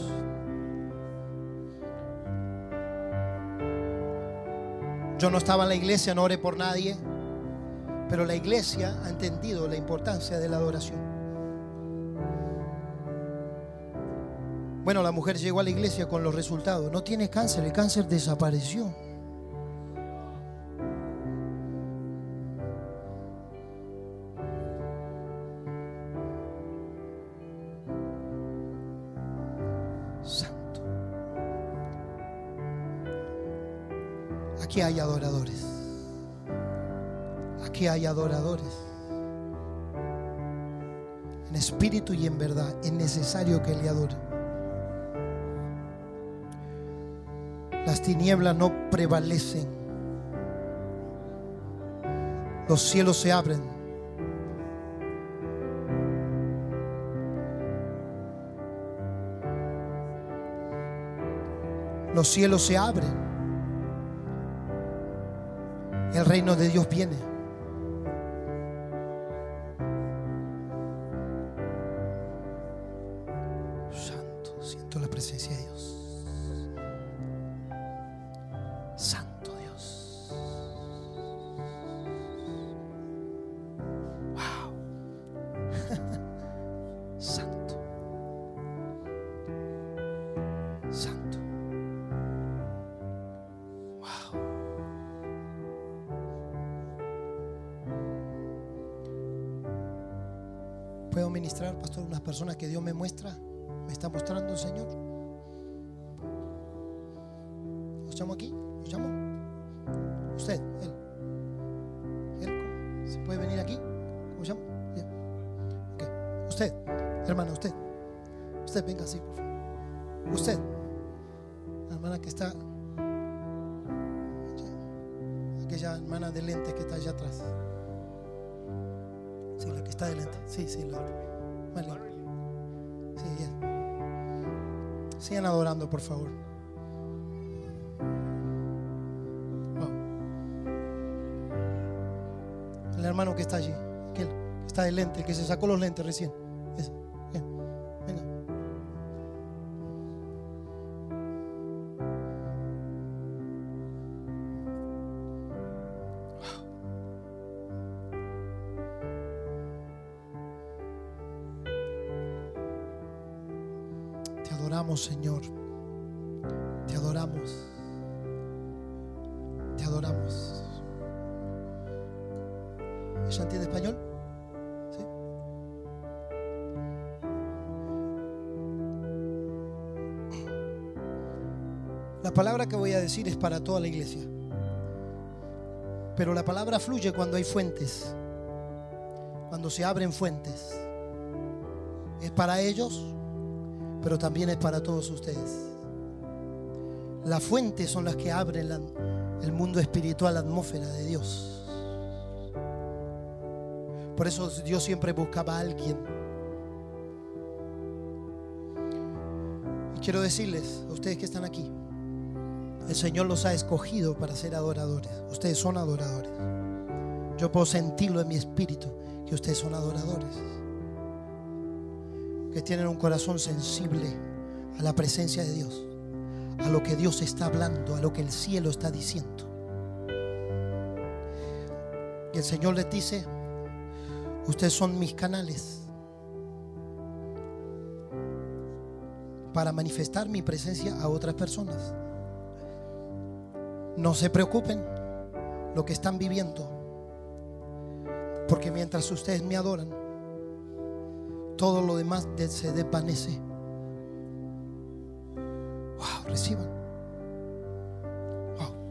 Yo no estaba en la iglesia, no oré por nadie, pero la iglesia ha entendido la importancia de la adoración. Bueno, la mujer llegó a la iglesia con los resultados. No tiene cáncer, el cáncer desapareció. Santo. Aquí hay adoradores. Aquí hay adoradores. En espíritu y en verdad es necesario que le adoren. Las tinieblas no prevalecen. Los cielos se abren. Los cielos se abren. El reino de Dios viene. Santo, siento la presencia de Dios. Santo Dios. Wow. Santo. Santo. Wow. ¿Puedo ministrar, pastor, unas personas que Dios me muestra? ¿Me está mostrando el Señor? ¿Los llamo aquí? ¿Los llamo? Usted, él. ¿Se puede venir aquí? ¿Cómo llamo? Bien. Okay. Usted, hermana, usted. Usted, venga así, por favor. Usted, la hermana que está, aquella hermana de lentes que está allá atrás. Sí, la que está de lente. Sí, sí, la más linda. Sigan adorando, por favor. Wow. El hermano que está allí, que está de lente, que se sacó los lentes recién. Ese. Bien. Venga. Te adoramos, Señor. Te adoramos. Te adoramos. ¿Ella entiende español? ¿Sí? La palabra que voy a decir es para toda la iglesia. Pero la palabra fluye cuando hay fuentes. Cuando se abren fuentes. Es para ellos, pero también es para todos ustedes. Las fuentes son las que abren el mundo espiritual, la atmósfera de Dios. Por eso Dios siempre buscaba a alguien. Y quiero decirles a ustedes que están aquí, el Señor los ha escogido para ser adoradores. Ustedes son adoradores. Yo puedo sentirlo en mi espíritu, que ustedes son adoradores, que tienen un corazón sensible a la presencia de Dios, a lo que Dios está hablando, a lo que el cielo está diciendo. Y el Señor les dice: ustedes son mis canales para manifestar mi presencia a otras personas. No se preocupen lo que están viviendo, porque mientras ustedes me adoran, todo lo demás se desvanece. Wow, reciban. Wow.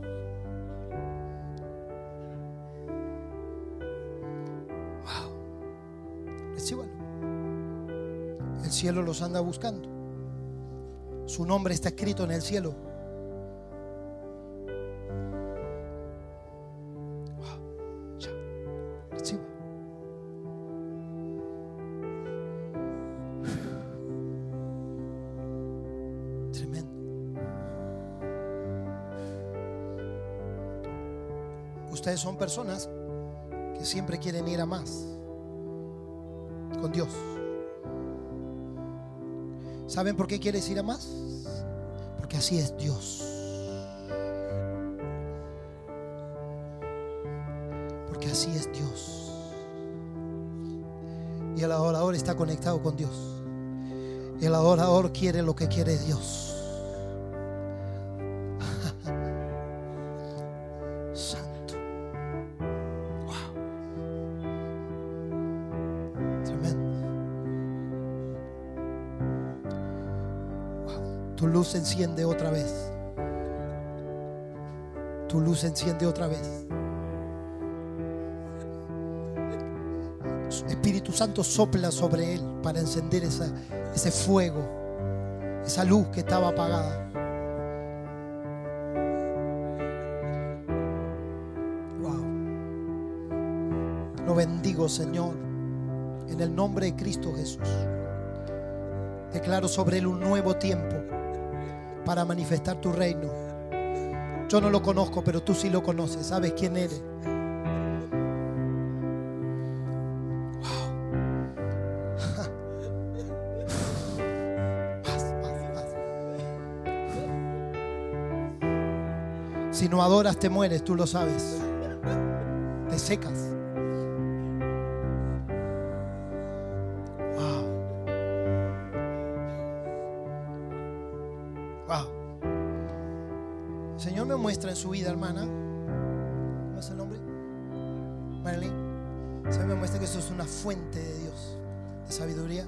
Wow. Recíbanlo. El cielo los anda buscando. Su nombre está escrito en el cielo. Wow. Ya. Reciban. Ustedes son personas que siempre quieren ir a más con Dios. ¿Saben por qué quieres ir a más? Porque así es Dios. Porque así es Dios. Y el adorador está conectado con Dios. Y el adorador quiere lo que quiere Dios. Tu luz se enciende otra vez. Tu luz se enciende otra vez. Espíritu Santo sopla sobre él para encender ese fuego, esa luz que estaba apagada. Wow. Lo bendigo, Señor, en el nombre de Cristo Jesús. Declaro sobre él un nuevo tiempo para manifestar tu reino. Yo no lo conozco, pero tú sí lo conoces. Sabes quién eres. Wow. Paz. Si no adoras, te mueres, tú lo sabes. Te secas. El Señor me muestra en su vida, hermana. ¿Cómo es el nombre? Marilyn. El Señor me muestra que esto es una fuente de Dios, de sabiduría.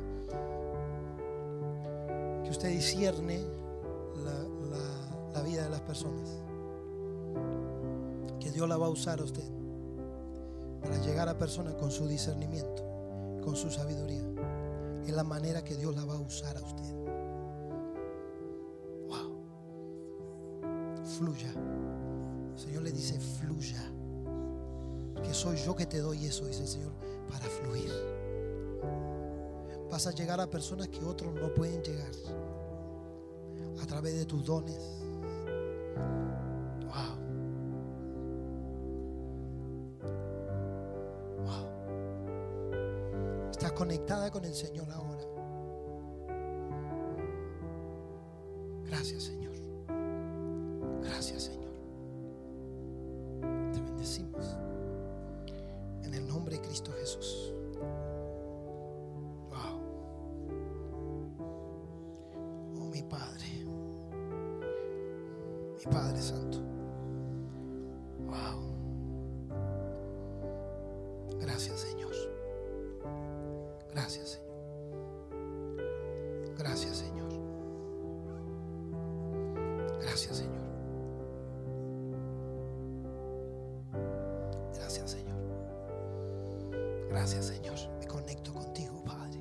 Que usted discierne la vida de las personas. Que Dios la va a usar a usted para llegar a personas con su discernimiento, con su sabiduría. Es la manera que Dios la va a usar a usted. Fluya. El Señor le dice: fluya. Que soy yo que te doy eso, dice el Señor, para fluir. Vas a llegar a personas que otros no pueden llegar. a través de tus dones. Wow. Wow. Estás conectada con el Señor ahora. Gracias, Señor. Gracias, Señor. Te bendecimos en el nombre de Cristo Jesús. Wow. Oh, mi Padre. Mi Padre Santo. Wow. Gracias, Señor. Gracias, Señor. Gracias, Señor. Gracias, Señor. Gracias, Señor. Gracias, Señor. Me conecto contigo, Padre.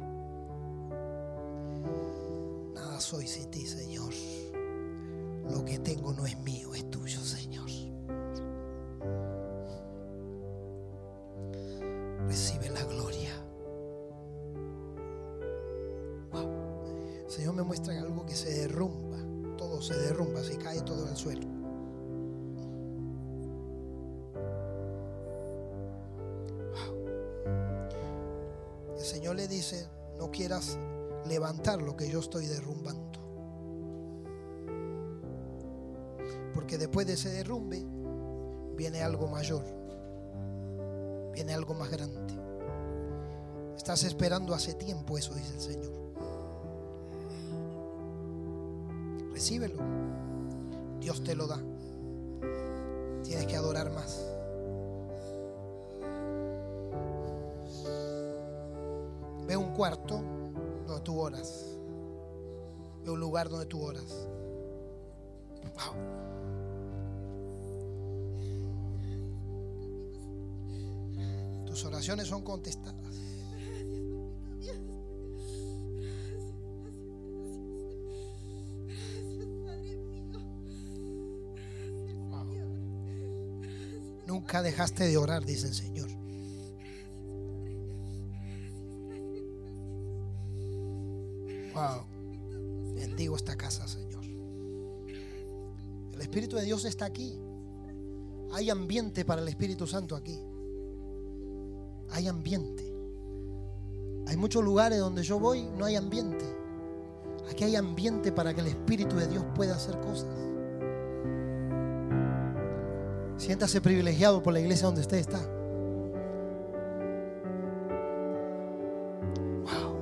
Nada soy sin ti, Señor. Lo que tengo no es mío, es tuyo, Señor. Recibe la gloria. Wow. El Señor me muestra algo que se derrumba. Todo se derrumba, se cae todo al suelo. Wow. El Señor le dice: no quieras levantar lo que yo estoy derrumbando, porque después de ese derrumbe viene algo mayor, viene algo más grande. Estás esperando hace tiempo eso, dice el Señor. Recíbelo. Dios te lo da. Tienes que adorar más. Ve un cuarto donde tú oras. Ve un lugar donde tú oras. Wow. Tus oraciones son contestadas. Nunca dejaste de orar, dice el Señor. Wow. Bendigo esta casa, Señor. El Espíritu de Dios está aquí. Hay ambiente para el Espíritu Santo aquí. Hay ambiente. Hay muchos lugares donde yo voy, no hay ambiente. Aquí hay ambiente para que el Espíritu de Dios pueda hacer cosas. Siéntase privilegiado por la iglesia donde usted está. Wow.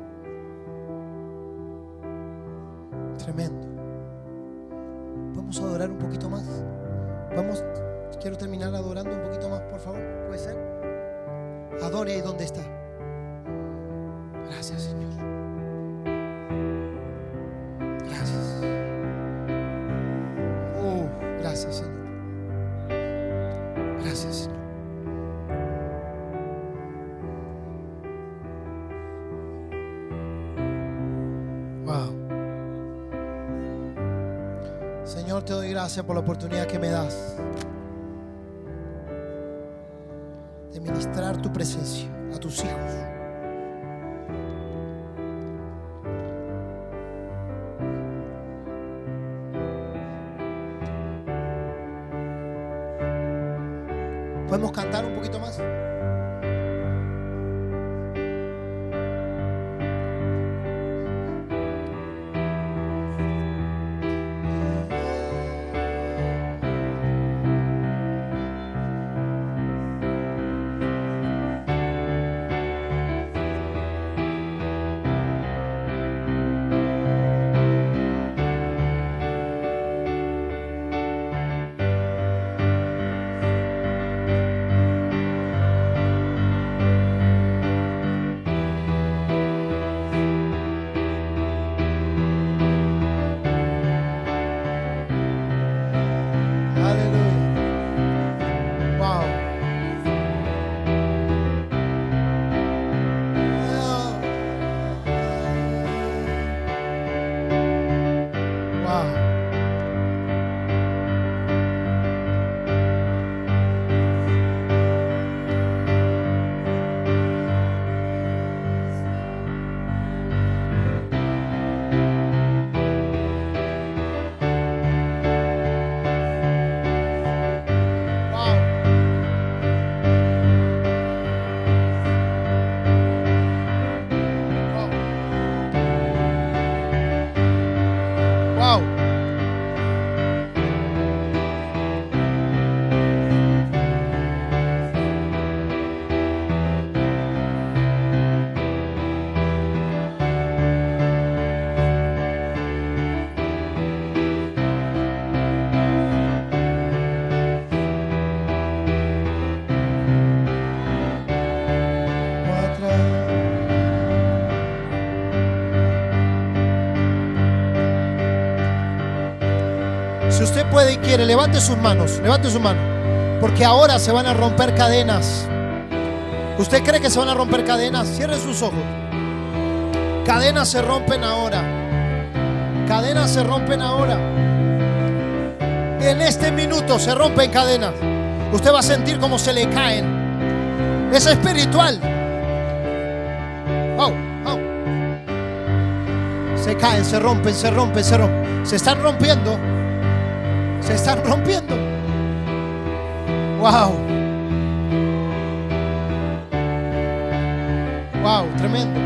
Tremendo. ¿Podemos adorar un poquito más? Quiero terminar adorando un poquito más, por favor. ¿Puede ser? Adore ahí donde está. Gracias, Señor. Gracias. Gracias, Señor. Gracias, Señor. Wow. Señor, te doy gracias por la oportunidad que me das de ministrar tu presencia a tus hijos. ¿Podemos cantar un poquito más? Si usted puede y quiere, levante sus manos, porque ahora se van a romper cadenas. ¿Usted cree que se van a romper cadenas? Cierre sus ojos. Cadenas se rompen ahora. Cadenas se rompen ahora. En este minuto se rompen cadenas. Usted va a sentir como se le caen. Es espiritual. Oh, oh. Se caen, se rompen, se rompen, se rompen. Se están rompiendo. Se están rompiendo. Wow. Wow, tremendo.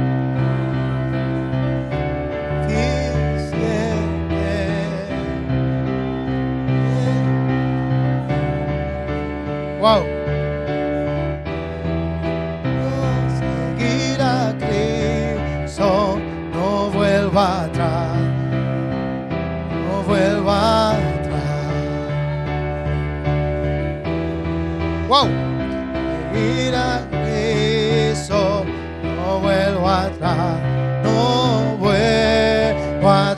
Wow. Seguir a Cristo, no vuelva atrás, no vuelva atrás. Wow. Seguir a Cristo, no vuelva atrás, no vuelva atrás.